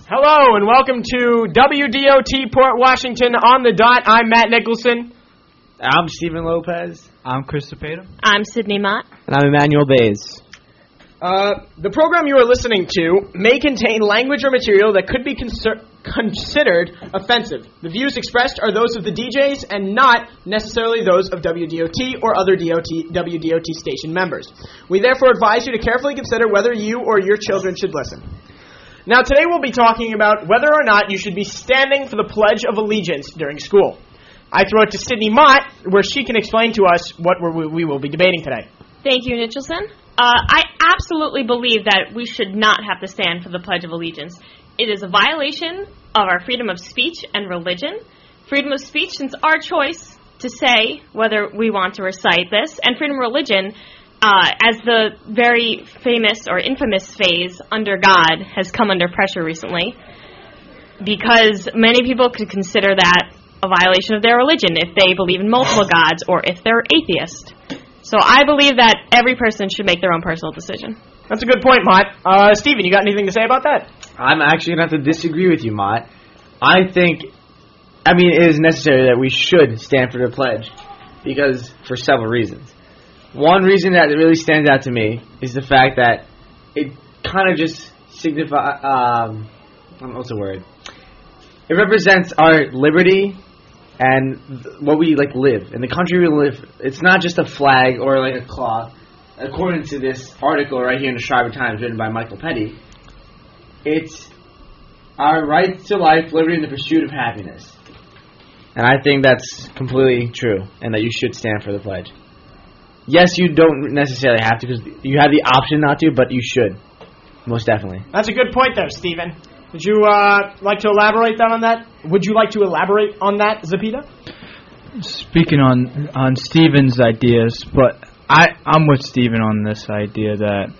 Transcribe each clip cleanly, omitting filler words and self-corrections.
Hello and welcome to WDOT Port Washington on the dot. I'm Matt Nicholson. I'm Stephen Lopez. I'm Chris Cepeda. I'm Sydney Mott. And I'm Emmanuel Bays. The program you are listening to may contain language or material that could be considered offensive. The views expressed are those of the DJs and not necessarily those of WDOT or other WDOT station members. We therefore advise you to carefully consider whether you or your children should listen. Now, today we'll be talking about whether or not you should be standing for the Pledge of Allegiance during school. I throw it to Sydney Mott, where she can explain to us what we will be debating today. Thank you, Nicholson. I absolutely believe that we should not have to stand for the Pledge of Allegiance. It is a violation of our freedom of speech and religion. Freedom of speech, since our choice to say whether we want to recite this, and freedom of religion, as the very famous or infamous phrase, under God, has come under pressure recently, because many people could consider that a violation of their religion if they believe in multiple gods or if they're atheist. So I believe that every person should make their own personal decision. That's a good point, Mott. Stephen, you got anything to say about that? I'm actually going to have to disagree with you, Mott. It is necessary that we should stand for the pledge, because for several reasons. One reason that it really stands out to me is the fact that it kind of just signifies, what's the word? It represents our liberty and what we live. In the country we live, it's not just a flag or a cloth. According to this article right here in the Schreiber Times written by Michael Petty, it's our right to life, liberty, and the pursuit of happiness. And I think that's completely true, and that you should stand for the pledge. Yes, you don't necessarily have to, because you have the option not to, but you should. Most definitely. That's a good point there, Stephen. Would you like to elaborate on that? Would you like to elaborate on that, Cepeda? Speaking on Stephen's ideas, but I'm with Stephen on this idea that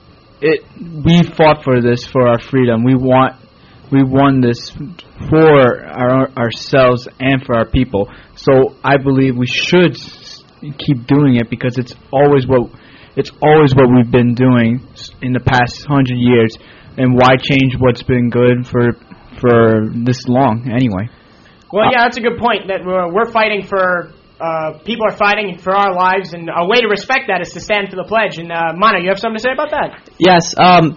we fought for this for our freedom. We won this for ourselves and for our people. So I believe we should keep doing it, because it's always what we've been doing in the past 100 years. And why change what's been good for this long anyway? Well, yeah, that's a good point. That we're fighting for, people are fighting for our lives, and a way to respect that is to stand for the pledge. And Mana, you have something to say about that? Yes,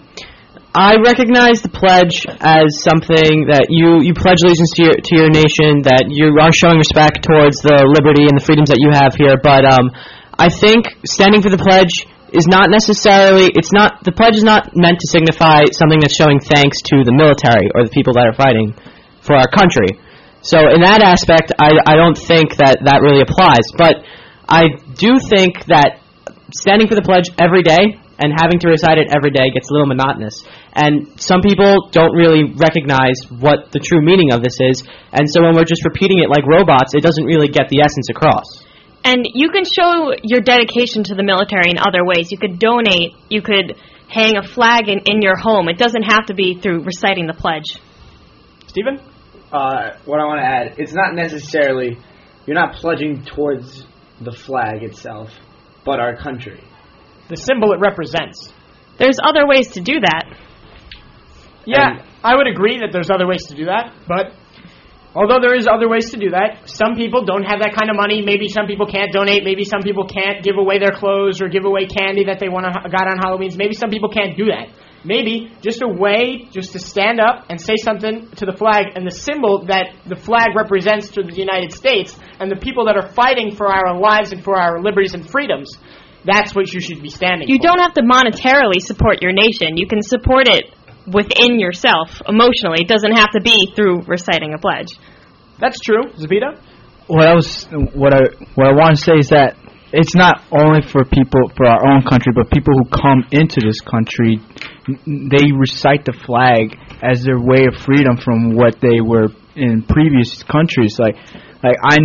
I recognize the pledge as something that you pledge allegiance to your nation, that you are showing respect towards the liberty and the freedoms that you have here. But I think standing for the pledge is not necessarily, the pledge is not meant to signify something that's showing thanks to the military or the people that are fighting for our country. So in that aspect, I don't think that really applies. But I do think that standing for the pledge every day and having to recite it every day gets a little monotonous. And some people don't really recognize what the true meaning of this is. And so when we're just repeating it like robots, it doesn't really get the essence across. And you can show your dedication to the military in other ways. You could donate. You could hang a flag in your home. It doesn't have to be through reciting the pledge. Stephen? What I want to add, it's not necessarily, you're not pledging towards the flag itself, but our country. The symbol it represents. There's other ways to do that. Yeah, I would agree that there's other ways to do that, but although there is other ways to do that, some people don't have that kind of money. Maybe some people can't donate. Maybe some people can't give away their clothes or give away candy that they got on Halloween. Maybe some people can't do that. Maybe just a way just to stand up and say something to the flag, and the symbol that the flag represents to the United States and the people that are fighting for our lives and for our liberties and freedoms, that's what you should be standing for. You don't have to monetarily support your nation. You can support it within yourself, emotionally. It doesn't have to be through reciting a pledge. That's true. Cepeda? What I want to say is that it's not only for people, for our own country, but people who come into this country, they recite the flag as their way of freedom from what they were in previous countries. Like I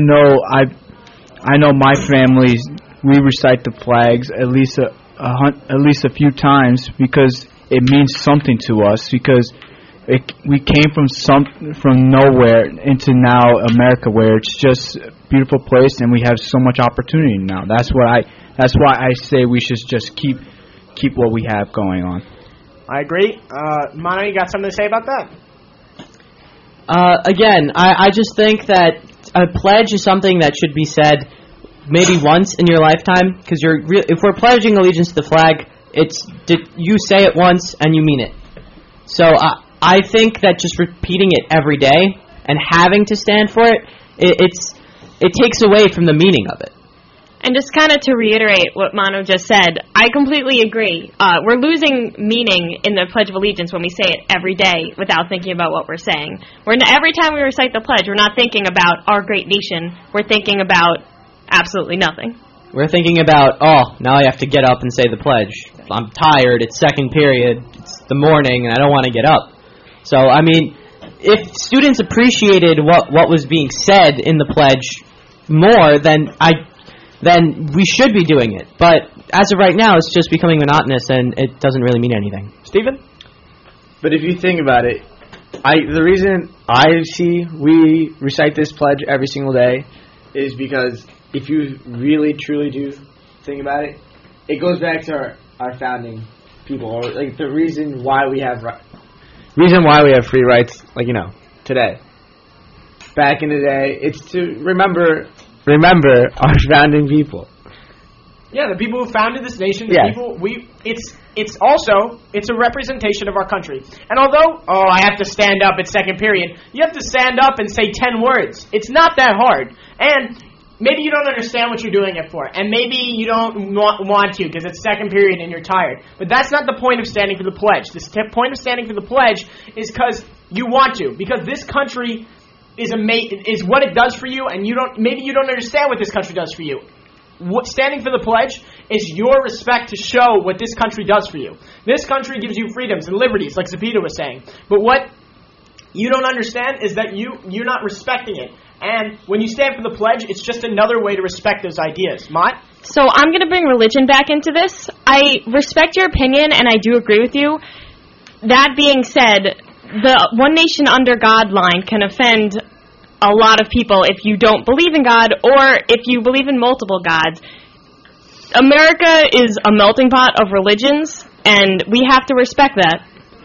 know my family, we recite the flags at least a few times, because it means something to us, because we came from nowhere into now America, where it's just a beautiful place and we have so much opportunity now. That's why I say we should just keep what we have going on. I agree. Mana, you got something to say about that? Again, I just think that a pledge is something that should be said maybe once in your lifetime, because if we're pledging allegiance to the flag, you say it once and you mean it. So I think that just repeating it every day and having to stand for it, it takes away from the meaning of it. And just kind of to reiterate what Manu just said, I completely agree. We're losing meaning in the Pledge of Allegiance when we say it every day without thinking about what we're saying. Every time we recite the pledge, we're not thinking about our great nation. We're thinking about absolutely nothing. We're thinking about, now I have to get up and say the pledge. I'm tired, it's second period, it's the morning, and I don't want to get up. So, I mean, if students appreciated what was being said in the pledge more, then we should be doing it. But as of right now, it's just becoming monotonous, and it doesn't really mean anything. Stephen? But if you think about it, the reason I see we recite this pledge every single day is because if you really, truly do think about it, it goes back to our founding people, or like the reason why we have free rights, today. Back in the day, it's to remember our founding people. Yeah, the people who founded this nation. Yes. It's a representation of our country. And although I have to stand up at second period, you have to stand up and say 10 words. It's not that hard. And maybe you don't understand what you're doing it for, and maybe you don't want to because it's second period and you're tired. But that's not the point of standing for the pledge. The point of standing for the pledge is because you want to, because this country is what it does for you, and maybe you don't understand what this country does for you. Standing for the pledge is your respect to show what this country does for you. This country gives you freedoms and liberties, like Zepeda was saying. But what you don't understand is that you're not respecting it. And when you stand for the pledge, it's just another way to respect those ideas. Mott? So I'm going to bring religion back into this. I respect your opinion, and I do agree with you. That being said, the one nation under God line can offend a lot of people if you don't believe in God or if you believe in multiple gods. America is a melting pot of religions, and we have to respect that.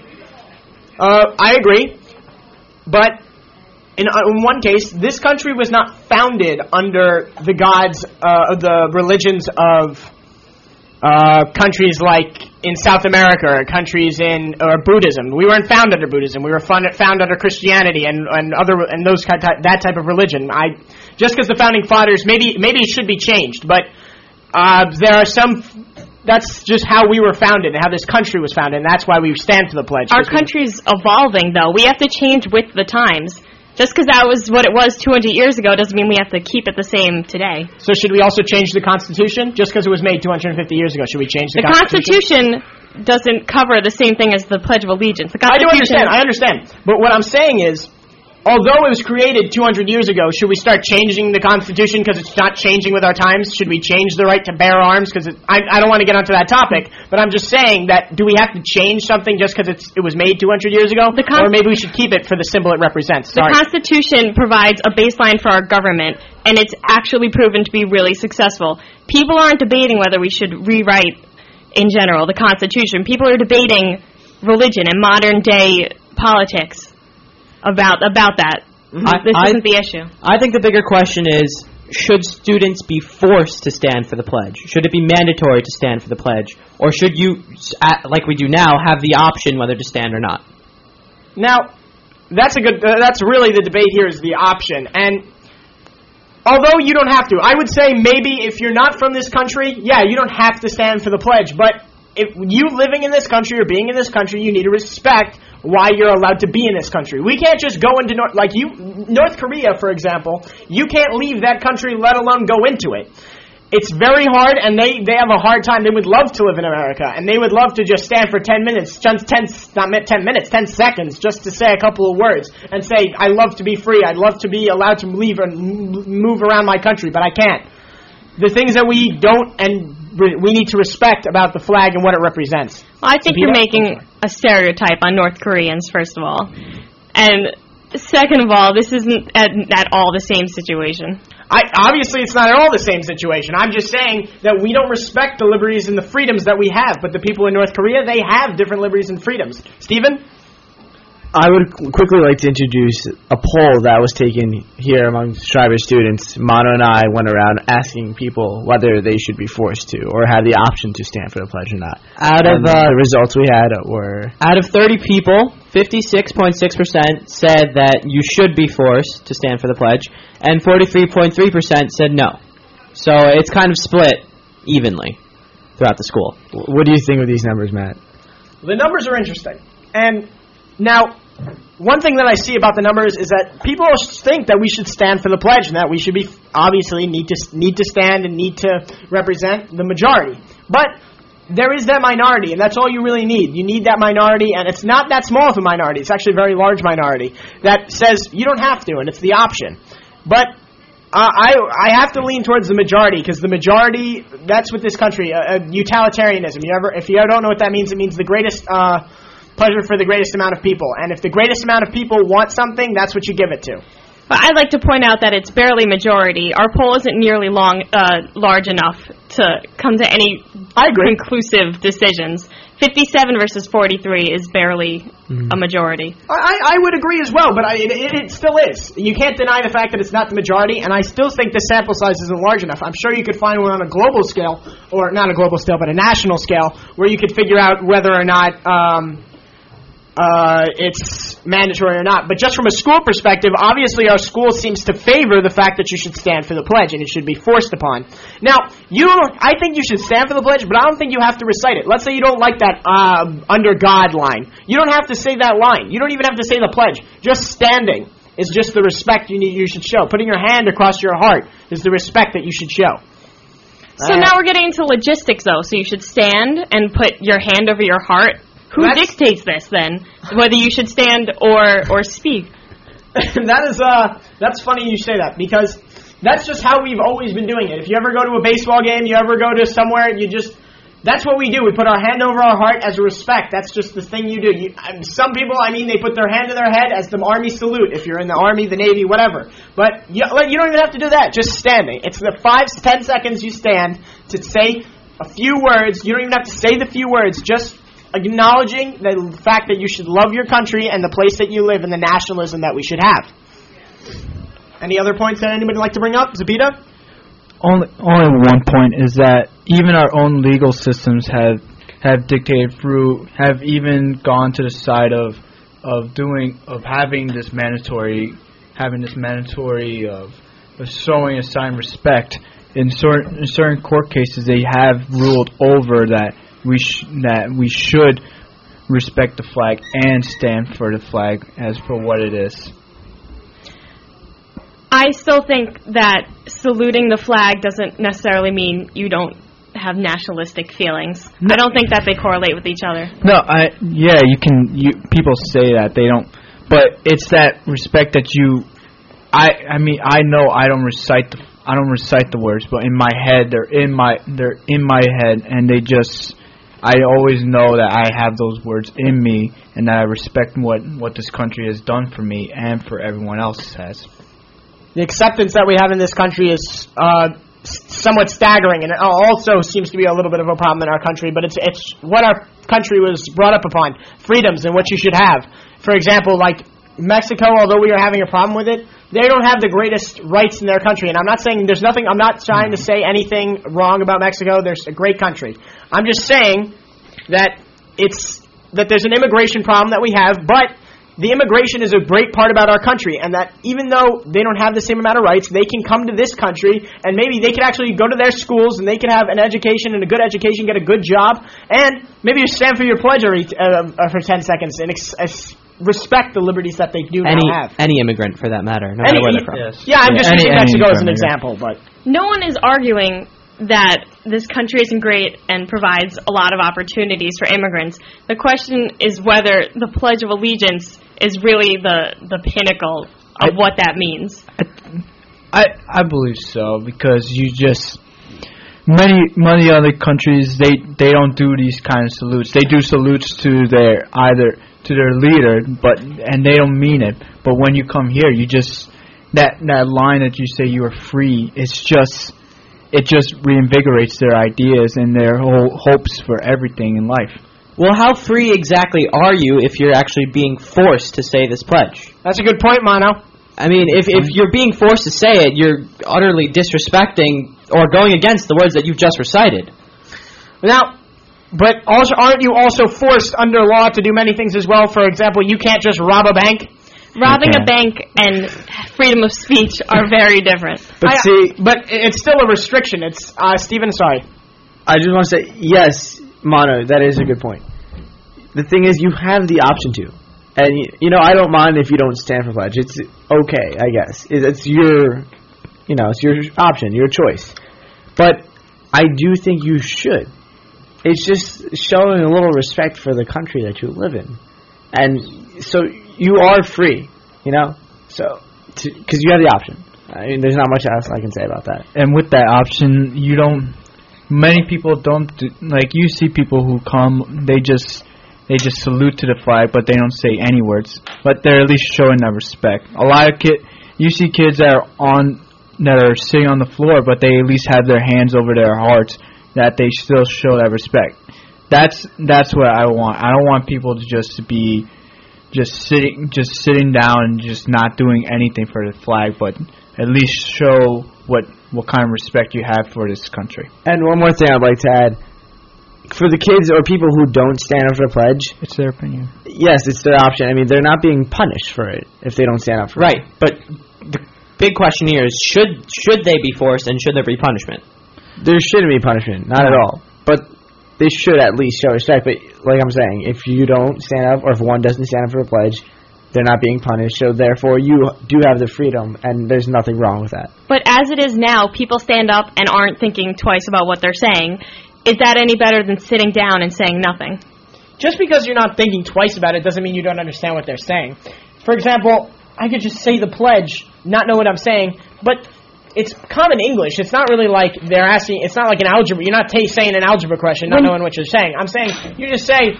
I agree. But in one case, this country was not founded under the gods, the religions of countries like in South America, or countries or Buddhism. We weren't found under Buddhism. We were found under Christianity and that type of religion. Just because the founding fathers, maybe it should be changed, but there are some. That's just how we were founded and how this country was founded, and that's why we stand for the pledge. Our country's evolving, though. We have to change with the times. Just because that was what it was 200 years ago doesn't mean we have to keep it the same today. So should we also change the Constitution? Just because it was made 250 years ago, should we change the Constitution? The Constitution doesn't cover the same thing as the Pledge of Allegiance. I understand. But what I'm saying is, although it was created 200 years ago, should we start changing the Constitution because it's not changing with our times? Should we change the right to bear arms? Because I don't want to get onto that topic, but I'm just saying that do we have to change something just because it was made 200 years ago? Or maybe we should keep it for the symbol it represents? The Constitution provides a baseline for our government, and it's actually proven to be really successful. People aren't debating whether we should rewrite, in general, the Constitution. People are debating religion and modern-day politics. About that. Mm-hmm. This isn't the issue. I think the bigger question is, should students be forced to stand for the pledge? Should it be mandatory to stand for the pledge? Or should you, like we do now, have the option whether to stand or not? Now, that's really the debate here is the option. And although you don't have to, I would say maybe if you're not from this country, you don't have to stand for the pledge. But if you living in this country or being in this country, you need to respect why you're allowed to be in this country. We can't just go into North Korea, for example. You can't leave that country, let alone go into it. It's very hard, and they have a hard time. They would love to live in America, and they would love to just stand for 10 seconds, just to say a couple of words and say, I love to be free. I'd love to be allowed to leave and move around my country, but I can't. The things that we don't and we need to respect about the flag and what it represents. Well, I think you're making a stereotype on North Koreans, first of all. And second of all, this isn't at all the same situation. Obviously, it's not at all the same situation. I'm just saying that we don't respect the liberties and the freedoms that we have, but the people in North Korea, they have different liberties and freedoms. Stephen? I would quickly like to introduce a poll that was taken here among Schreiber students. Mono and I went around asking people whether they should be forced to or have the option to stand for the pledge or not. The results we had were... Out of 30 people, 56.6% said that you should be forced to stand for the pledge, and 43.3% said no. So it's kind of split evenly throughout the school. What do you think of these numbers, Matt? The numbers are interesting. And now, one thing that I see about the numbers is that people think that we should stand for the pledge and that we should be obviously need to stand and need to represent the majority. But there is that minority, and that's all you really need. You need that minority, and it's not that small of a minority. It's actually a very large minority that says you don't have to, and it's the option. But I have to lean towards the majority, because the majority, that's what this country, utilitarianism. If you don't know what that means, it means the greatest pleasure for the greatest amount of people. And if the greatest amount of people want something, that's what you give it to. I'd like to point out that it's barely majority. Our poll isn't nearly large enough to come to any conclusive decisions. 57 versus 43 is barely a majority. I would agree as well, but it still is. You can't deny the fact that it's not the majority, and I still think the sample size isn't large enough. I'm sure you could find one on a global scale, or not a global scale, but a national scale, where you could figure out whether or not it's mandatory or not. But just from a school perspective, obviously our school seems to favor the fact that you should stand for the pledge and it should be forced upon. Now, I think you should stand for the pledge, but I don't think you have to recite it. Let's say you don't like that under God line. You don't have to say that line. You don't even have to say the pledge. Just standing is just the respect you should show. Putting your hand across your heart is the respect that you should show. So now we're getting into logistics, though. So you should stand and put your hand over your heart. Who dictates this, then, whether you should stand or speak? That's funny you say that, because that's just how we've always been doing it. If you ever go to a baseball game, you ever go to somewhere, that's what we do. We put our hand over our heart as a respect. That's just the thing you do. Some people, they put their hand to their head as the Army salute, if you're in the Army, the Navy, whatever. But you don't even have to do that, just standing. It's the 5-10 seconds you stand to say a few words. You don't even have to say the few words, just acknowledging the fact that you should love your country and the place that you live and the nationalism that we should have. Any other points that anybody would like to bring up? Zapita? Only one point is that even our own legal systems have dictated through, have even gone to the side of having this mandatory of showing a sign of respect. In certain court cases, they have ruled over that we should respect the flag and stand for the flag as for what it is. I still think that saluting the flag doesn't necessarily mean you don't have nationalistic feelings. No. I don't think that they correlate with each other. No, people say that they don't, but it's that respect that I know I don't recite the words, but in my head they're in my head, and I always know that I have those words in me, and that I respect what this country has done for me and for everyone else has. The acceptance that we have in this country is somewhat staggering, and it also seems to be a little bit of a problem in our country, but it's what our country was brought up upon, freedoms and what you should have. For example, like Mexico, although we are having a problem with it, they don't have the greatest rights in their country. And I'm not saying I'm not trying to say anything wrong about Mexico. There's a great country. I'm just saying that there's an immigration problem that we have, but the immigration is a great part about our country, and that even though they don't have the same amount of rights, they can come to this country, and maybe they can actually go to their schools, and they can have an education, and a good education, get a good job, and maybe you stand for your pledge for 10 seconds, and respect the liberties that they do now have. Any immigrant, for that matter, no matter where they're from. Yes. Yeah, I'm just using Mexico as an example, but no one is arguing that this country isn't great and provides a lot of opportunities for immigrants. The question is whether the Pledge of Allegiance is really the pinnacle of what that means. I believe so, because many other countries they don't do these kind of salutes. They do salutes to their leader, and they don't mean it. But when you come here, you just that line that you say you are free. It just reinvigorates their ideas and their whole hopes for everything in life. Well, how free exactly are you if you're actually being forced to say this pledge? That's a good point, Mono. I mean, if you're being forced to say it, you're utterly disrespecting or going against the words that you've just recited. Now, but also, aren't you also forced under law to do many things as well? For example, you can't just rob a bank. Robbing a bank and freedom of speech are very different. But it's still a restriction. It's Stephen. Sorry. I just want to say, yes, Mono, that is a good point. The thing is, you have the option to. And, I don't mind if you don't stand for pledge. It's okay, I guess. It's your, it's your option, your choice. But I do think you should. It's just showing a little respect for the country that you live in. And so you are free, so because you have the option. I mean, there's not much else I can say about that. And with that option, many people don't you see people who come, they just salute to the flag, but they don't say any words, but they're at least showing that respect. A lot of you see kids that are sitting on the floor, but they at least have their hands over their hearts, that they still show that respect. That's what I want. I don't want people to just be sitting down and just not doing anything for the flag, but at least show what kind of respect you have for this country. And one more thing I'd like to add. For the kids or people who don't stand up for the pledge, it's their opinion. Yes, it's their option. I mean, they're not being punished for it if they don't stand up for it. Right, but the big question here is, should they be forced and should there be punishment? There shouldn't be punishment, not at all. But they should at least show respect. But like I'm saying, if you don't stand up or if one doesn't stand up for the pledge, they're not being punished. So therefore, you do have the freedom, and there's nothing wrong with that. But as it is now, people stand up and aren't thinking twice about what they're saying. Is that any better than sitting down and saying nothing? Just because you're not thinking twice about it doesn't mean you don't understand what they're saying. For example, I could just say the pledge, not know what I'm saying, but it's common English. It's not really like they're asking, it's not like an algebra. You're not saying an algebra question, not knowing what you're saying. I'm saying, you just say,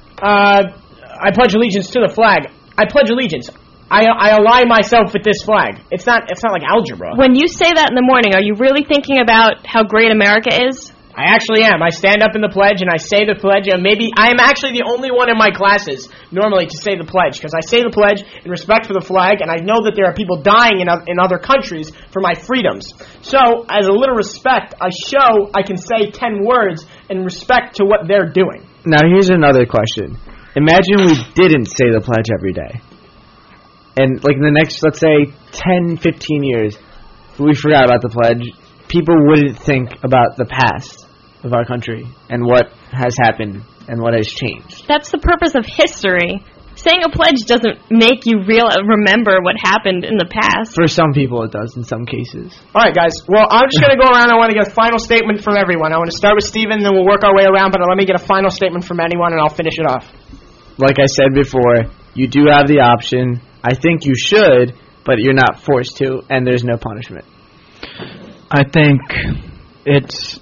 I pledge allegiance to the flag. I pledge allegiance. I ally myself with this flag. It's not like algebra. When you say that in the morning, are you really thinking about how great America is? I actually am. I stand up in the pledge and I say the pledge, and maybe I am actually the only one in my classes normally to say the pledge, because I say the pledge in respect for the flag, and I know that there are people dying in other countries for my freedoms. So, as a little respect, I can say 10 words in respect to what they're doing. Now, here's another question. Imagine we didn't say the pledge every day. And, in the next, let's say, 10, 15 years, we forgot about the pledge. People wouldn't think about the past of our country and what has happened and what has changed. That's the purpose of history. Saying a pledge doesn't make you remember what happened in the past. For some people it does, in some cases. All right, guys. Well, I'm just going to go around. I want to get a final statement from everyone. I want to start with Stephen, then we'll work our way around, but let me get a final statement from anyone, and I'll finish it off. Like I said before, you do have the option. I think you should, but you're not forced to, and there's no punishment. I think it's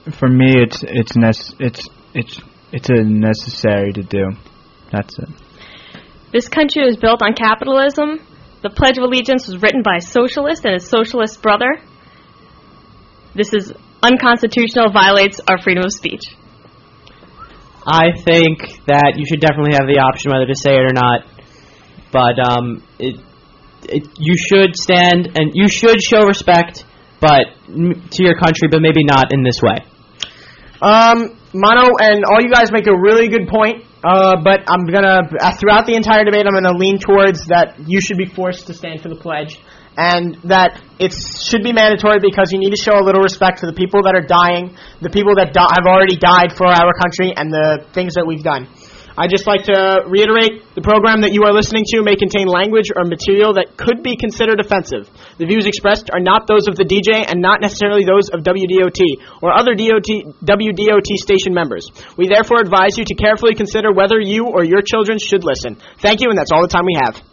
necessary to do. That's it. This country was built on capitalism. The Pledge of Allegiance was written by a socialist and his socialist brother. This is unconstitutional, violates our freedom of speech. I think that you should definitely have the option whether to say it or not. But you should stand and you should show respect, but to your country, but maybe not in this way. Mono and all you guys make a really good point, but I'm gonna throughout the entire debate I'm gonna lean towards that you should be forced to stand for the pledge, and that it should be mandatory because you need to show a little respect to the people that are dying, the people that have already died for our country, and the things that we've done. I'd just like to reiterate, the program that you are listening to may contain language or material that could be considered offensive. The views expressed are not those of the DJ and not necessarily those of WDOT or other WDOT station members. We therefore advise you to carefully consider whether you or your children should listen. Thank you, and that's all the time we have.